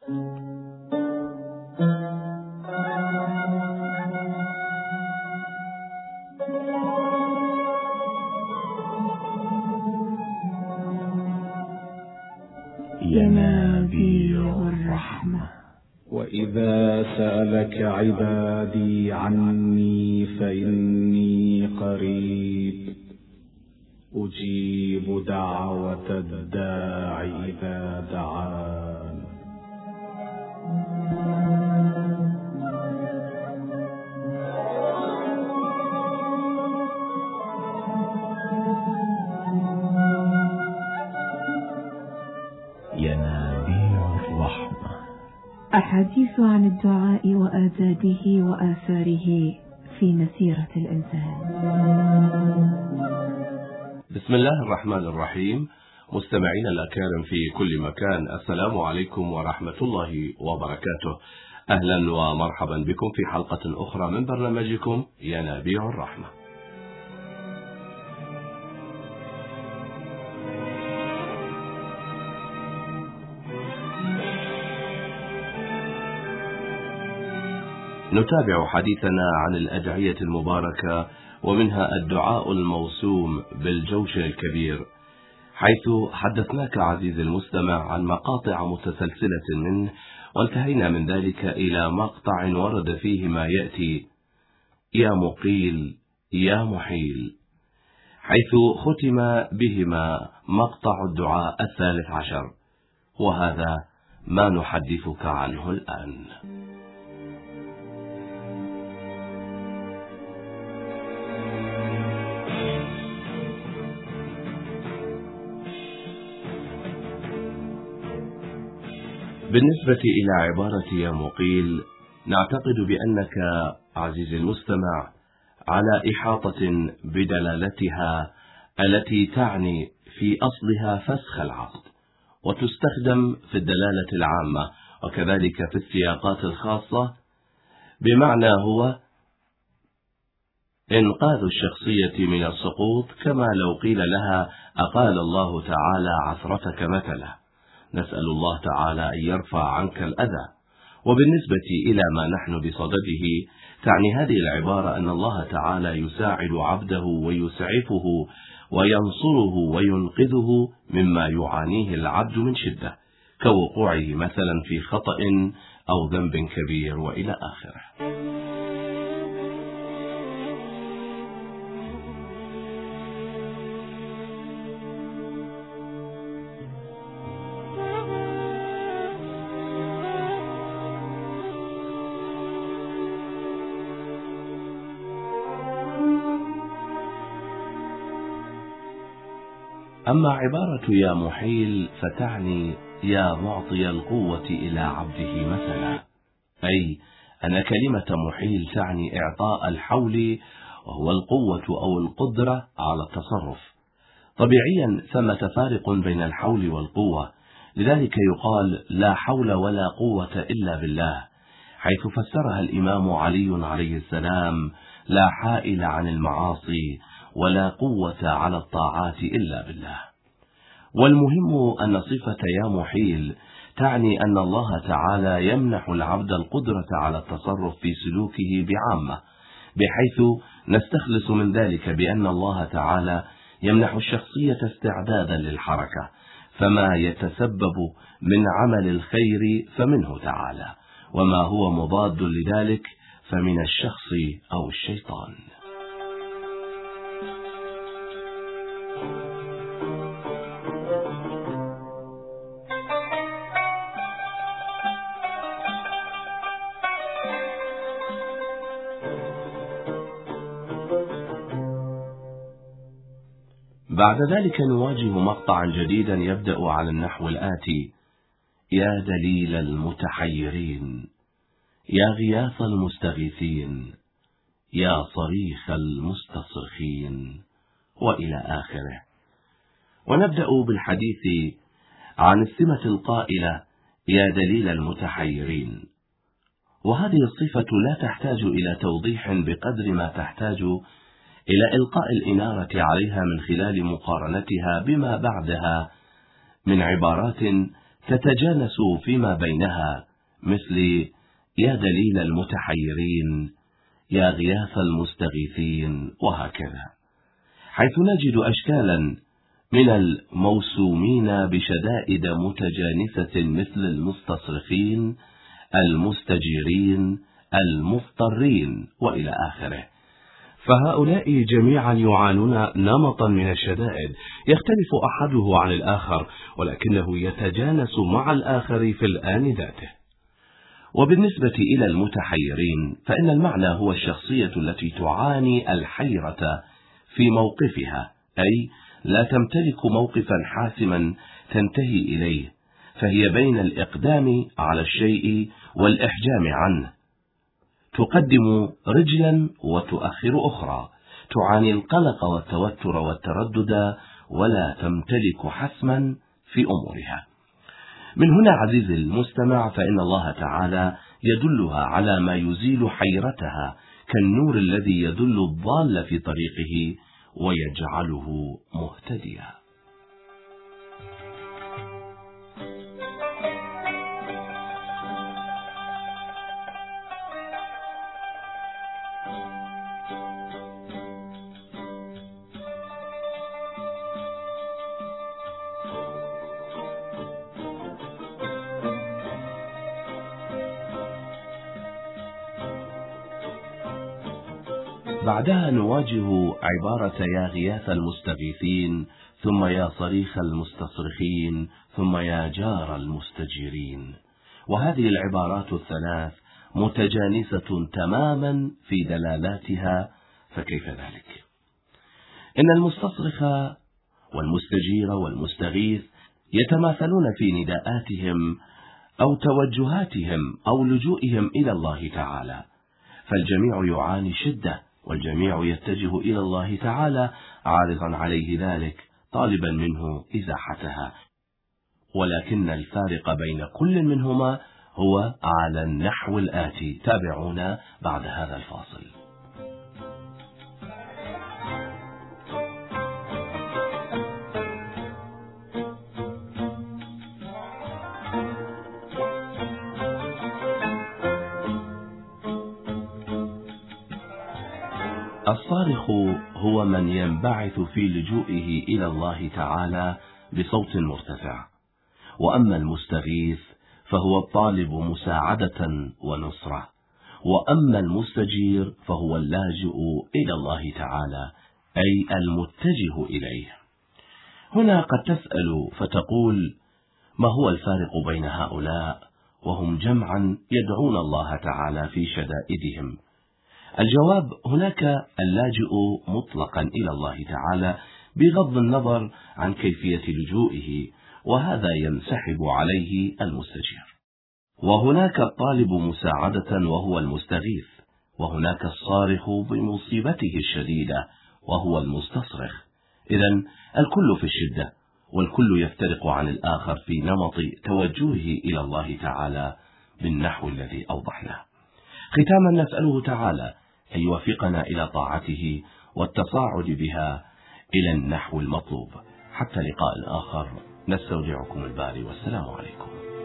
ينابيع الرحمة. وإذا سألك عبادي عني فإني قريب أجيب دعوة الداع إذا دعان. ينابيع الرحمة. أحاديث عن الدعاء وآدابه وآثاره في مسيرة الإنسان. بسم الله الرحمن الرحيم. مستمعين الأكارم في كل مكان، السلام عليكم ورحمة الله وبركاته. أهلا ومرحبا بكم في حلقة أخرى من برنامجكم ينابيع الرحمة. نتابع حديثنا عن الأدعية المباركة، ومنها الدعاء الموسوم بالجوش الكبير، حيث حدثناك عزيزي المستمع عن مقاطع متسلسلة منه، وانتهينا من ذلك إلى مقطع ورد فيه ما يأتي: يا مقيل يا محيل، حيث ختم بهما مقطع الدعاء 13، وهذا ما نحدثك عنه الآن. بالنسبة إلى عبارة يا مقيل، نعتقد بأنك عزيزي المستمع على إحاطة بدلالتها التي تعني في أصلها فسخ العقد، وتستخدم في الدلالة العامة وكذلك في السياقات الخاصة، بمعنى هو إنقاذ الشخصية من السقوط، كما لو قيل لها أقال الله تعالى عثرتك مثلا، نسأل الله تعالى أن يرفع عنك الأذى. وبالنسبة إلى ما نحن بصدده، تعني هذه العبارة أن الله تعالى يساعد عبده ويسعفه وينصره وينقذه مما يعانيه العبد من شدة، كوقوعه مثلا في خطأ أو ذنب كبير وإلى آخره. أما عبارة يا محيل فتعني يا معطي القوة إلى عبده مثلا، أي أن كلمة محيل تعني إعطاء الحول، وهو القوة أو القدرة على التصرف. طبيعيا ثمة فارق بين الحول والقوة، لذلك يقال لا حول ولا قوة إلا بالله، حيث فسرها الإمام علي عليه السلام: لا حائل عن المعاصي ولا قوة على الطاعات إلا بالله. والمهم أن صفة يا محيل تعني أن الله تعالى يمنح العبد القدرة على التصرف في سلوكه بعامة، بحيث نستخلص من ذلك بأن الله تعالى يمنح الشخصية استعدادا للحركة، فما يتسبب من عمل الخير فمنه تعالى، وما هو مضاد لذلك فمن الشخص أو الشيطان. بعد ذلك نواجه مقطعا جديدا يبدأ على النحو الآتي: يا دليل المتحيرين، يا غياث المستغيثين، يا صريخ المستصرخين، وإلى آخره. ونبدأ بالحديث عن السمة القائلة يا دليل المتحيرين، وهذه الصفة لا تحتاج إلى توضيح بقدر ما تحتاج إلى إلقاء الإنارة عليها من خلال مقارنتها بما بعدها من عبارات تتجانس فيما بينها، مثل يا دليل المتحيرين، يا غياث المستغيثين، وهكذا، حيث نجد أشكالا من الموسومين بشدائد متجانسة مثل المستصرخين، المستجيرين، المضطرين، وإلى آخره. فهؤلاء جميعا يعانون نمطا من الشدائد يختلف أحده عن الآخر، ولكنه يتجانس مع الآخر في الآن ذاته. وبالنسبة إلى المتحيرين، فإن المعنى هو الشخصية التي تعاني الحيرة في موقفها، أي لا تمتلك موقفا حاسما تنتهي إليه، فهي بين الإقدام على الشيء والإحجام عنه، تقدم رجلا وتؤخر أخرى، تعاني القلق والتوتر والتردد، ولا تمتلك حسما في أمورها. من هنا عزيزي المستمع، فإن الله تعالى يدلها على ما يزيل حيرتها، كالنور الذي يدل الضال في طريقه ويجعله مهتديا. بعدها نواجه عبارة يا غياث المستغيثين، ثم يا صريخ المستصرخين، ثم يا جار المستجيرين، وهذه العبارات الثلاث متجانسة تماما في دلالاتها، فكيف ذلك؟ إن المستصرخ والمستجير والمستغيث يتماثلون في نداءاتهم أو توجهاتهم أو لجوئهم إلى الله تعالى، فالجميع يعاني شدة، والجميع يتجه إلى الله تعالى عارضا عليه ذلك، طالبا منه إزاحتها، ولكن الفارق بين كل منهما هو على النحو الآتي. تابعونا بعد هذا الفاصل. الصارخ هو من ينبعث في لجوئه إلى الله تعالى بصوت مرتفع، وأما المستغيث فهو الطالب مساعدة ونصرة، وأما المستجير فهو اللاجئ إلى الله تعالى، أي المتجه إليه. هنا قد تسأل فتقول: ما هو الفارق بين هؤلاء وهم جمعا يدعون الله تعالى في شدائدهم؟ الجواب: هناك اللاجئ مطلقا إلى الله تعالى بغض النظر عن كيفية لجوئه، وهذا ينسحب عليه المستجير، وهناك الطالب مساعدة وهو المستغيث، وهناك الصارخ بمصيبته الشديدة وهو المستصرخ. إذن الكل في الشدة، والكل يفترق عن الآخر في نمط توجهه إلى الله تعالى بالنحو الذي أوضحناه. ختاما نسأله تعالى أن يوفقنا إلى طاعته والتصاعد بها إلى النحو المطلوب. حتى لقاء آخر، نستودعكم الباري، والسلام عليكم.